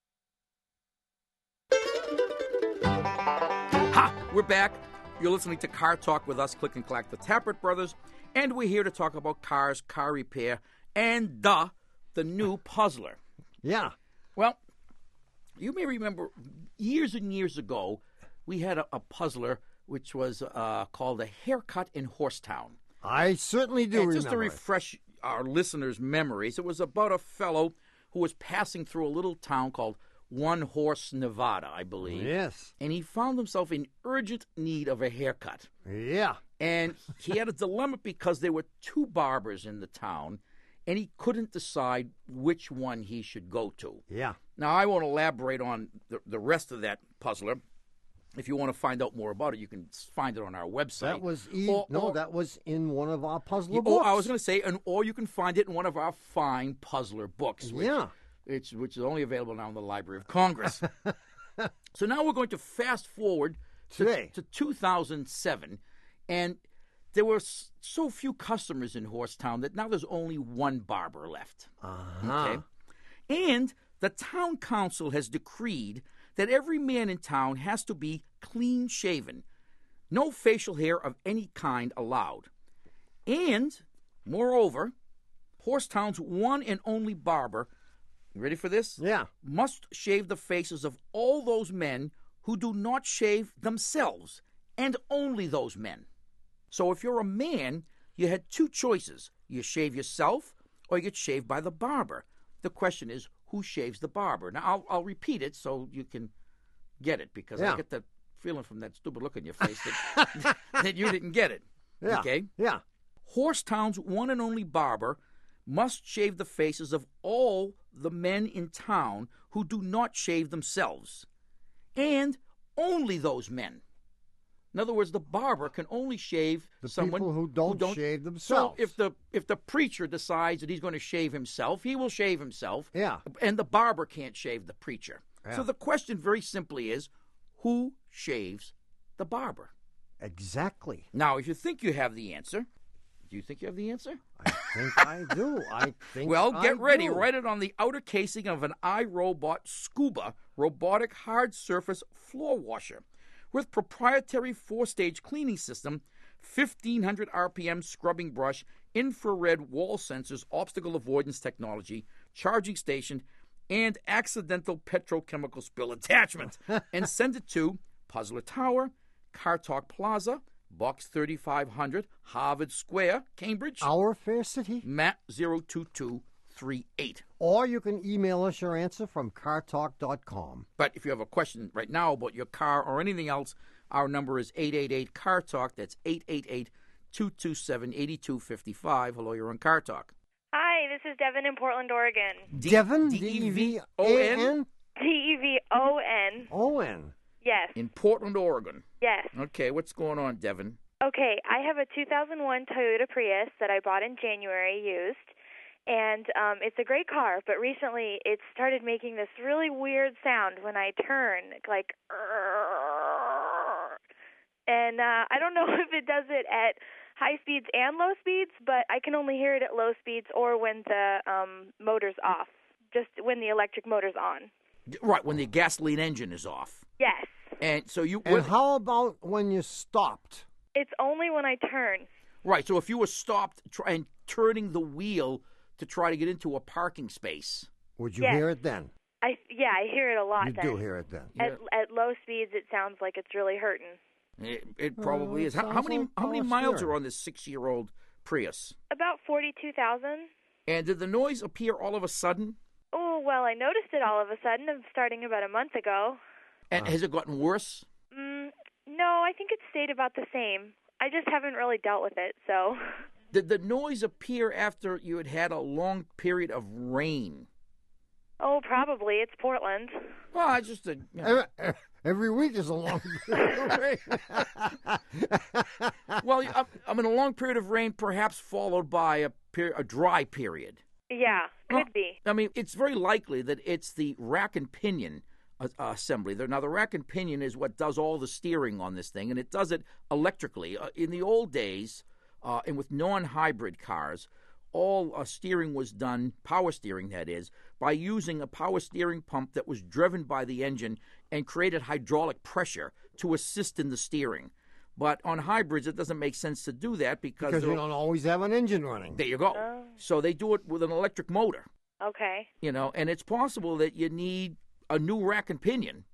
Ha! We're back. You're listening to Car Talk with us, Click and Clack, the Tappert Brothers, and we're here to talk about cars, car repair, and the new Puzzler. Yeah. Well, you may remember years and years ago, we had a Puzzler which was called A Haircut in Horsetown. I certainly do remember. Just to refresh our listeners' memories, it was about a fellow who was passing through a little town called One Horse, Nevada, I believe. Yes. And he found himself in urgent need of a haircut. Yeah. And he had a dilemma because there were 2 barbers in the town, and he couldn't decide which one he should go to. Yeah. Now, I won't elaborate on the rest of that Puzzler. If you want to find out more about it, you can find it on our website. That was that was in one of our Puzzler books. books. I was going to say, or you can find it in one of our fine Puzzler books. Which is only available now in the Library of Congress. So now we're going to fast forward to 2007, and there were so few customers in Horsetown that now there's only 1 barber left. Okay? And the town council has decreed that every man in town has to be clean-shaven, no facial hair of any kind allowed. And, moreover, Horsetown's one and only barber, you ready for this? Yeah. Must shave the faces of all those men who do not shave themselves, and only those men. So if you're a man, you had 2 choices. You shave yourself, or you get shaved by the barber. The question is, who shaves the barber? Now, I'll repeat it so you can get it, because I get that feeling from that stupid look on your face that you didn't get it. Yeah. Okay? Yeah. Horsetown's one and only barber must shave the faces of all the men in town who do not shave themselves, and only those men. In other words, the barber can only shave someone people who don't shave themselves. So if the preacher decides that he's going to shave himself, he will shave himself. Yeah. And the barber can't shave the preacher. Yeah. So the question very simply is, who shaves the barber? Exactly. Now, if you think you have the answer, do you think you have the answer? I think I do. Well, get ready. Write it on the outer casing of an iRobot Scuba robotic hard surface floor washer. With proprietary 4-stage cleaning system, 1,500 RPM scrubbing brush, infrared wall sensors, obstacle avoidance technology, charging station, and accidental petrochemical spill attachment. And send it to Puzzler Tower, Car Talk Plaza, Box 3500, Harvard Square, Cambridge. Our fair city. Map 02238. Or you can email us your answer from cartalk.com. But if you have a question right now about your car or anything else, our number is 888-CAR-TALK. That's 888-227-8255. Hello, you're on Car Talk. Hi, this is Devin in Portland, Oregon. Devin? D-E-V-O-N? D-E-V-O-N. O-N. Yes. In Portland, Oregon. Yes. Okay, what's going on, Devin? Okay, I have a 2001 Toyota Prius that I bought in January used, and it's a great car, but recently it started making this really weird sound when I turn, like, and I don't know if it does it at high speeds and low speeds, but I can only hear it at low speeds or when the motor's off, just when the electric motor's on. Right, when the gasoline engine is off. Yes. And so you. And how about when you stopped? It's only when I turn. Right, so if you were stopped and turning the wheel to try to get into a parking space. Would you Yes. hear it then? I hear it a lot. You then. do hear it then. At low speeds, it sounds like it's really hurting. It probably is. How many miles are on this 6-year-old Prius? About 42,000. And did the noise appear all of a sudden? Oh, well, I noticed it all of a sudden, starting about a month ago. And has it gotten worse? No, I think it stayed about the same. I just haven't really dealt with it, so. Did the noise appear after you had had a long period of rain? Oh, probably. It's Portland. Well, I just... Every week is a long period of rain. Well, I'm in a long period of rain, perhaps followed by a dry period. Yeah, could be. I mean, it's very likely that it's the rack and pinion assembly. Now, the rack and pinion is what does all the steering on this thing, and it does it electrically. In the old days, and with non-hybrid cars, all steering was done, power steering that is, by using a power steering pump that was driven by the engine and created hydraulic pressure to assist in the steering. But on hybrids, it doesn't make sense to do that because you don't always have an engine running. There you go. Oh. So they do it with an electric motor. Okay. And it's possible that you need a new rack and pinion,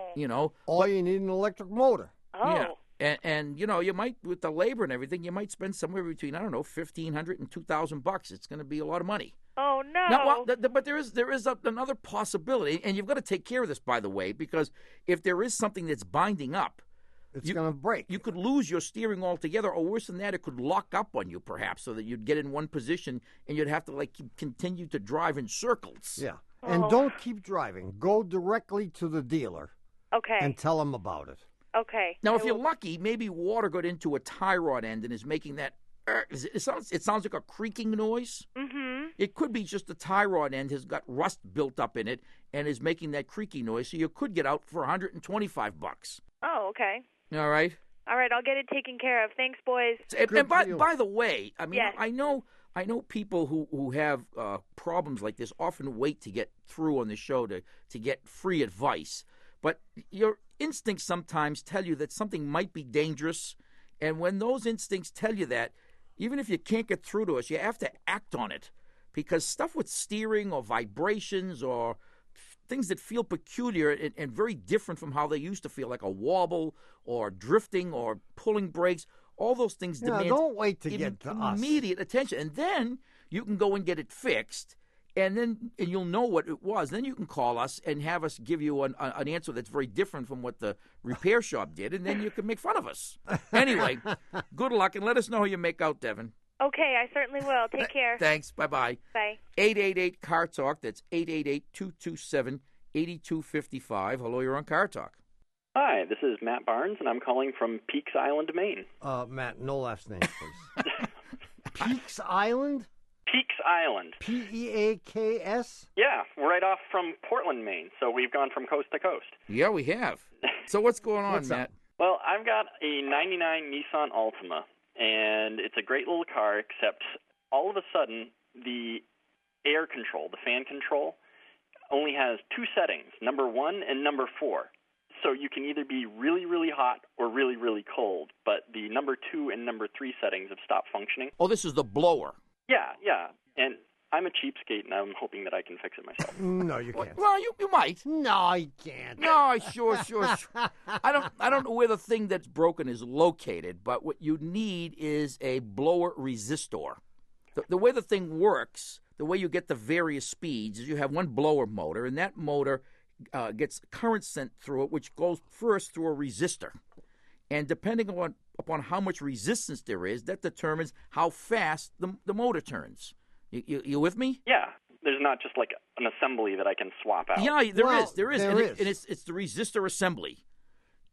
Or you need an electric motor. Oh. Yeah. And you might, with the labor and everything, you might spend somewhere between, I don't know, $1,500 and $2,000. It's going to be a lot of money. Oh, no. Now, but there is another possibility, and you've got to take care of this, by the way, because if there is something that's binding up, it's going to break. You could lose your steering altogether, or worse than that, it could lock up on you, perhaps, so that you'd get in one position and you'd have to continue to drive in circles. Yeah, and don't keep driving. Go directly to the dealer. Okay. And tell them about it. Okay. Now, if you're lucky, maybe water got into a tie rod end and is making that. It sounds like a creaking noise. Mm-hmm. It could be just the tie rod end has got rust built up in it and is making that creaky noise. So you could get out for $125. Oh, okay. All right. All right, I'll get it taken care of. Thanks, boys. And by the way, I mean, Yes. I know people who have problems like this often wait to get through on the show to get free advice. But your instincts sometimes tell you that something might be dangerous. And when those instincts tell you that, even if you can't get through to us, you have to act on it. Because stuff with steering or vibrations or things that feel peculiar and very different from how they used to feel, like a wobble or drifting or pulling brakes, all those things demand don't wait to get to us. Immediate attention. And then you can go and get it fixed, and you'll know what it was. Then you can call us and have us give you an answer that's very different from what the repair shop did, and then you can make fun of us. Anyway, good luck, and let us know how you make out, Devin. Okay, I certainly will. Take care. Thanks. Bye-bye. Bye. 888-CAR-TALK. That's 888-227-8255. Hello, you're on Car Talk. Hi, this is Matt Barnes, and I'm calling from Peaks Island, Maine. Matt, no last name, please. Peaks Island? Peaks Island. P-E-A-K-S? Yeah, we're right off from Portland, Maine, so we've gone from coast to coast. Yeah, we have. So what's going on, Matt? Well, I've got a 99 Nissan Altima, and it's a great little car, except all of a sudden the air control, the fan control, only has two settings, number 1 and number 4. So you can either be really, really hot or really, really cold, but the number 2 and number 3 settings have stopped functioning. Oh, this is the blower. Yeah, and I'm a cheapskate, and I'm hoping that I can fix it myself. No, you can't. Well, you might. No, you can't. No, sure. I don't know where the thing that's broken is located, but what you need is a blower resistor. The way the thing works, the way you get the various speeds, is you have one blower motor, and that motor gets current sent through it, which goes first through a resistor. And depending upon how much resistance there is, that determines how fast the motor turns. You with me? Yeah. There's not just like an assembly that I can swap out. Yeah, there is. There is. And it's the resistor assembly.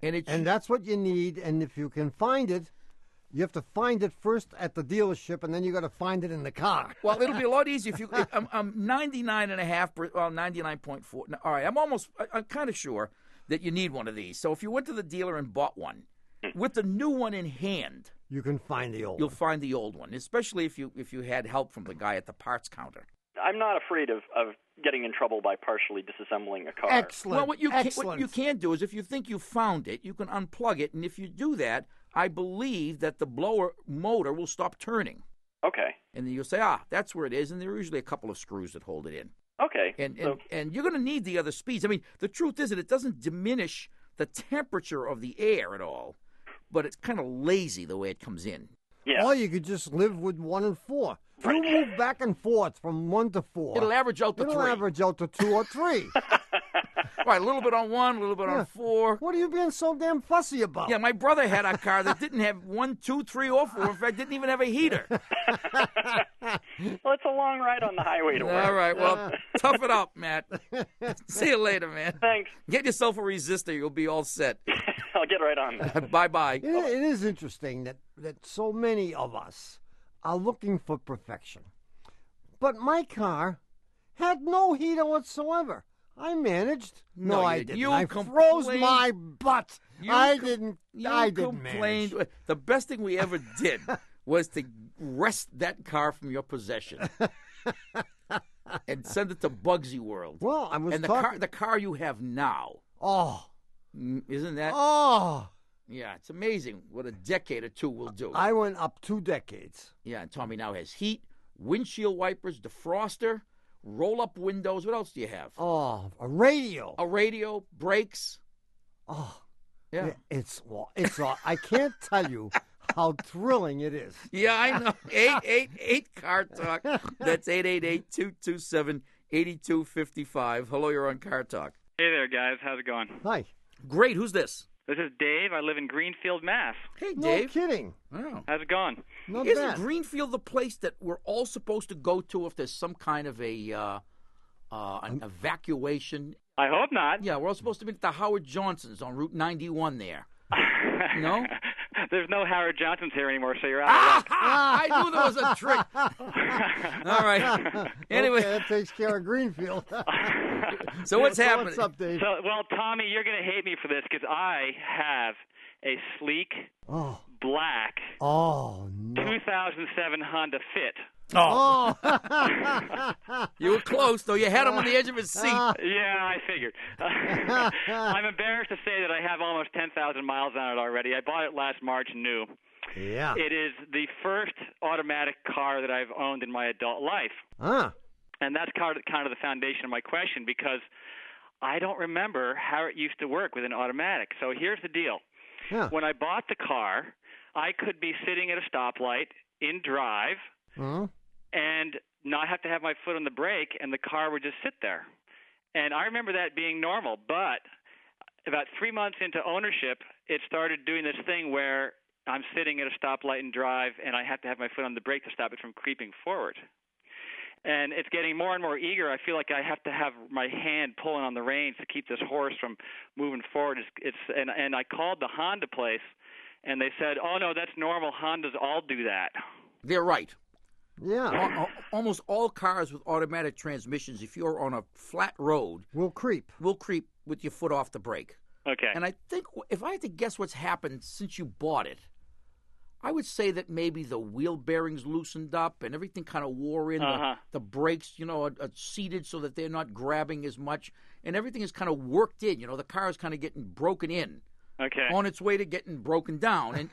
And that's what you need. And if you can find it, you have to find it first at the dealership, and then you got to find it in the car. Well, it'll be a lot easier if you. I'm 99.5%, well, 99.4. All right, I'm kind of sure that you need one of these. So if you went to the dealer and bought one, with the new one in hand, you can find the old. You'll find the old one, especially if you had help from the guy at the parts counter. I'm not afraid of getting in trouble by partially disassembling a car. Excellent. Well, what you can do is if you think you found it, you can unplug it, and if you do that, I believe that the blower motor will stop turning. Okay. And then you'll say, that's where it is, and there are usually a couple of screws that hold it in. Okay. And you're going to need the other speeds. I mean, the truth is that it doesn't diminish the temperature of the air at all, but it's kind of lazy the way it comes in. Yeah. Or you could just live with 1 and 4. If you move back and forth from 1 to 4, it'll average out to 3. It'll average out to 2 or 3. Right, a little bit on 1, a little bit on 4. What are you being so damn fussy about? Yeah, my brother had a car that didn't have 1, 2, 3, or 4. In fact, didn't even have a heater. Well, it's a long ride on the highway to work. All right, well, tough it up, Matt. See you later, man. Thanks. Get yourself a resistor. You'll be all set. I'll get right on that. Bye-bye. It is interesting that so many of us are looking for perfection. But my car had no heater whatsoever. I managed. No, I didn't. I froze my butt. I didn't manage. The best thing we ever did was to wrest that car from your possession and send it to Bugsy World. Well, I was the car you have now. Oh, isn't that? Oh, yeah. It's amazing what a decade or two will do. I went up 2 decades. Yeah, and Tommy now has heat, windshield wipers, defroster, roll-up windows. What else do you have? Oh, a radio. A radio, brakes. Oh, yeah. It's I can't tell you how thrilling it is. Yeah, I know. 888 Car Talk. That's 888-227-8255. Hello, you're on Car Talk. Hey there, guys. How's it going? Hi. Great. Who's this? This is Dave. I live in Greenfield, Mass. Hey, Dave. No kidding. Wow. How's it going? Not Isn't bad. Greenfield the place that we're all supposed to go to if there's some kind of an evacuation? I hope not. Yeah, we're all supposed to be at the Howard Johnsons on Route 91 there. No? There's no Howard Johnsons here anymore, so you're out of luck. I knew there was a trick. All right. Anyway. Okay, that takes care of Greenfield. So what's happening? What's up, Dave? Well, Tommy, you're going to hate me for this because I have a sleek, black 2007 Honda Fit. Oh. You were close, though. You had him on the edge of his seat. Yeah, I figured. I'm embarrassed to say that I have almost 10,000 miles on it already. I bought it last March new. Yeah. It is the first automatic car that I've owned in my adult life. And that's kind of the foundation of my question because I don't remember how it used to work with an automatic. So here's the deal. Yeah. When I bought the car, I could be sitting at a stoplight in drive and not have to have my foot on the brake, and the car would just sit there. And I remember that being normal. But about 3 months into ownership, it started doing this thing where I'm sitting at a stoplight in drive, and I have to have my foot on the brake to stop it from creeping forward. And it's getting more and more eager. I feel like I have to have my hand pulling on the reins to keep this horse from moving forward. And I called the Honda place, and they said, "Oh no, that's normal. Hondas all do that." They're right. Yeah. Almost all cars with automatic transmissions, if you're on a flat road, will creep with your foot off the brake. Okay. And I think if I had to guess what's happened since you bought it, I would say that maybe the wheel bearings loosened up and everything kind of wore in. The brakes, are seated so that they're not grabbing as much, and everything is kind of worked in. The car is kind of getting broken in. Okay. On its way to getting broken down,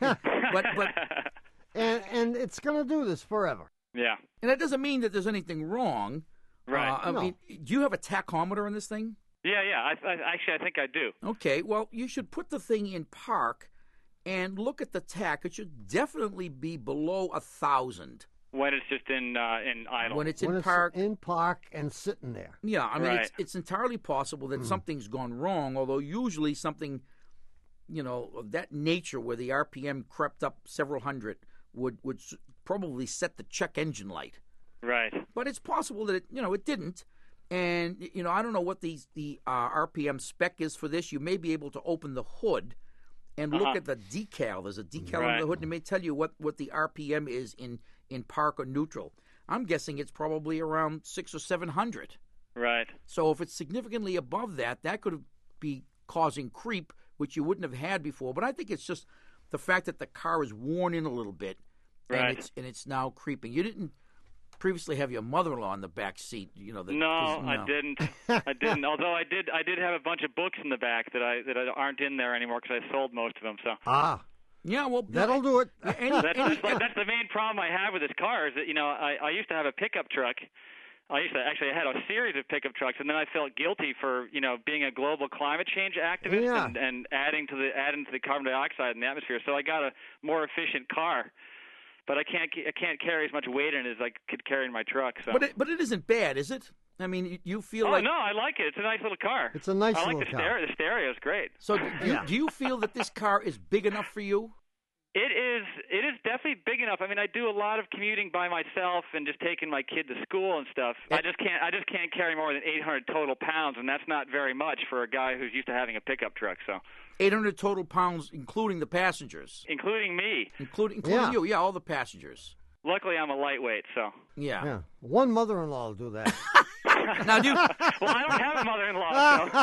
and it's going to do this forever. Yeah. And that doesn't mean that there's anything wrong. Right. I mean, do you have a tachometer in this thing? Yeah. I think I do. Okay. Well, you should put the thing in park and look at the tach. It should definitely be below 1,000. When it's just in idle. When it's in park. In park and sitting there. Yeah. I mean, right. it's entirely possible that something's gone wrong, although usually something, of that nature where the RPM crept up several hundred would probably set the check engine light. Right. But it's possible that it didn't. And, I don't know what the RPM spec is for this. You may be able to open the hood and look at the decal. There's a decal on the hood, and it may tell you what the RPM is in park or neutral. I'm guessing it's probably around 600 or 700. Right. So if it's significantly above that, that could be causing creep, which you wouldn't have had before. But I think it's just the fact that the car is worn in a little bit, and it's now creeping. You didn't previously have your mother-in-law in the back seat, you know. I didn't. I didn't. Although I did have a bunch of books in the back that aren't in there anymore because I sold most of them. So. Yeah, well, that'll do it. That's the main problem I have with this car is that, you know, I used to have a pickup truck. I had a series of pickup trucks, and then I felt guilty for, you know, being a global climate change activist and adding to the carbon dioxide in the atmosphere. So I got a more efficient car, but I can't carry as much weight in it as I could carry in my truck. So. But it isn't bad, is it? I mean, you feel like... no, I like it. It's a nice little car. It's a nice little car. I like the stereo. The stereo is great. So do you feel that this car is big enough for you? It is definitely big enough. I mean, I do a lot of commuting by myself and just taking my kid to school and stuff. I just can't carry more than 800 total pounds, and that's not very much for a guy who's used to having a pickup truck. So 800 total pounds, including the passengers, including me, including you, all the passengers. Luckily, I'm a lightweight, so yeah. One mother-in-law will do that. Now, well, I don't have a mother-in-law.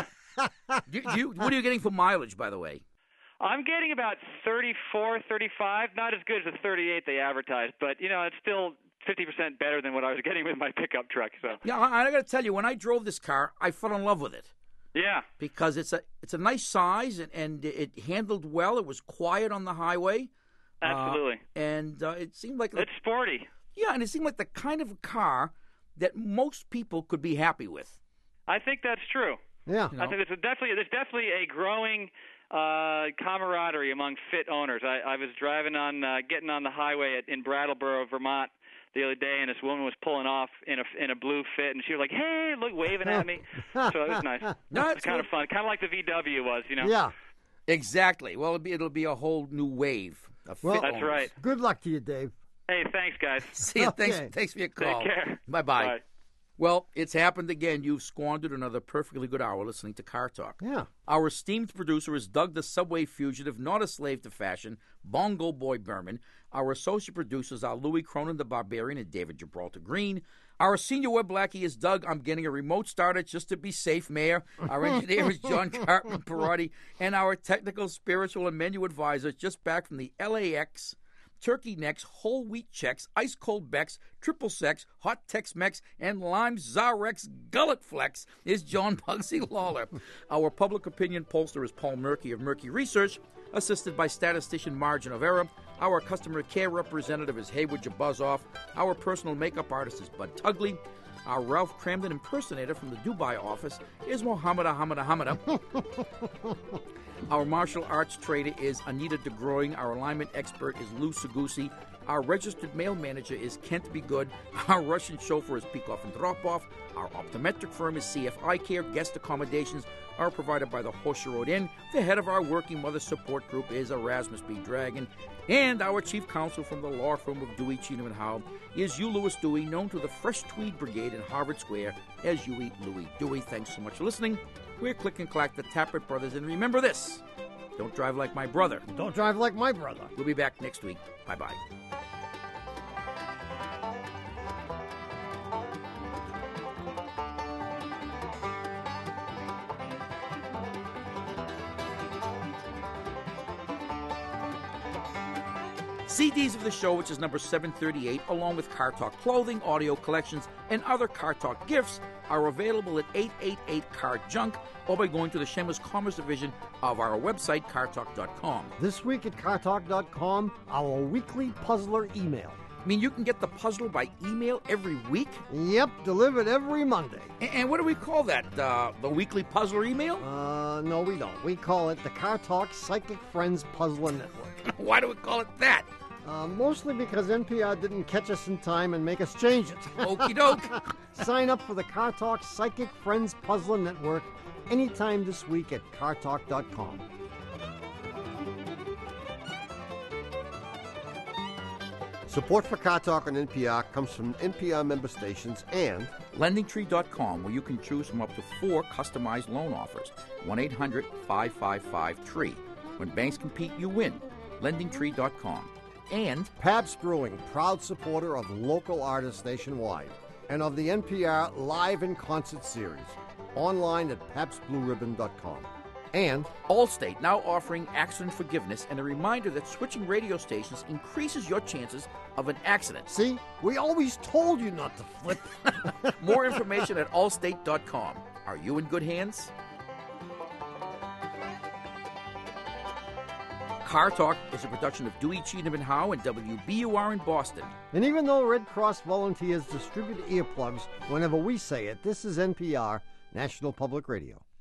So. What are you getting for mileage, by the way? I'm getting about 34, 35. Not as good as the 38 they advertised, but, you know, it's still 50% better than what I was getting with my pickup truck. So. Yeah, I got to tell you, when I drove this car, I fell in love with it. Yeah. Because it's a nice size, and it handled well. It was quiet on the highway. Absolutely. And it seemed like... It's sporty. Yeah, and it seemed like the kind of car that most people could be happy with. I think that's true. Yeah. I think there's definitely a growing camaraderie among fit owners. I was getting on the highway in Brattleboro, Vermont, the other day, and this woman was pulling off in a blue Fit, and she was like, "Hey, look," waving at me. So it was nice. No, it's kind of fun, kind of like the VW was, you know. Yeah. Exactly. Well, it'll be a whole new wave of fit that's owners. right. Good luck to you, Dave. Hey, thanks, guys. See you. Thanks for your call. Take care. Bye-bye. Bye. Well, it's happened again. You've squandered another perfectly good hour listening to Car Talk. Yeah. Our esteemed producer is Doug the Subway Fugitive, not a slave to fashion, Bongo Boy Berman. Our associate producers are Louis Cronin the Barbarian and David Gibraltar Green. Our senior web blackie is Doug. I'm getting a remote started just to be safe, Mayor. Our engineer is John Cartman Perotti. And our technical, spiritual, and menu advisor just back from the LAX. Turkey necks, whole wheat checks, ice cold Becks, triple sex, hot Tex-Mex, and lime Zarex gullet flex is John Bugsy Lawler. Our public opinion pollster is Paul Murky of Murky Research, assisted by statistician Margin of Error. Our customer care representative is Haywood Jabuzzoff. Our personal makeup artist is Bud Tugley. Our Ralph Cramden impersonator from the Dubai office is Mohammed Hamada. Our martial arts trader is Anita DeGroying. Our alignment expert is Lou Segusi. Our registered mail manager is Kent Be Good. Our Russian chauffeur is Peikoff and Dropoff. Our optometric firm is CF Eye Care. Guest accommodations are provided by the Horseshoe Road Inn. The head of our Working Mother Support Group is Erasmus B. Dragon. And our chief counsel from the law firm of Dewey, Cheatham and Howe is Hugh Lewis Dewey, known to the Fresh Tweed Brigade in Harvard Square as Huey Louie Dewey. Thanks so much for listening. We're Click and Clack, the Tappert Brothers, and remember this: don't drive like my brother. Don't drive like my brother. We'll be back next week. Bye-bye. CDs of the show, which is number 738, along with Car Talk clothing, audio collections, and other Car Talk gifts, are available at 888 Car Junk or by going to the Shameless Commerce division of our website, cartalk.com. This week at cartalk.com, our weekly puzzler email. I mean, you can get the puzzler by email every week? Yep, delivered every Monday. And what do we call that? The weekly puzzler email? No, we don't. We call it the Car Talk Psychic Friends Puzzler Network. Why do we call it that? Mostly because NPR didn't catch us in time and make us change it. Okie doke. Sign up for the Car Talk Psychic Friends Puzzler Network anytime this week at cartalk.com. Support for Car Talk on NPR comes from NPR member stations and LendingTree.com, where you can choose from up to 4 customized loan offers. 1-800-555-TREE. When banks compete, you win. LendingTree.com. And Pabst Brewing, proud supporter of local artists nationwide and of the NPR Live in Concert series. Online at PabstBlueRibbon.com. And Allstate, now offering accident forgiveness and a reminder that switching radio stations increases your chances of an accident. See, we always told you not to flip. More information at allstate.com. Are you in good hands? Car Talk is a production of Dewey, Cheatham and Howe and WBUR in Boston. And even though Red Cross volunteers distribute earplugs whenever we say it, this is NPR, National Public Radio.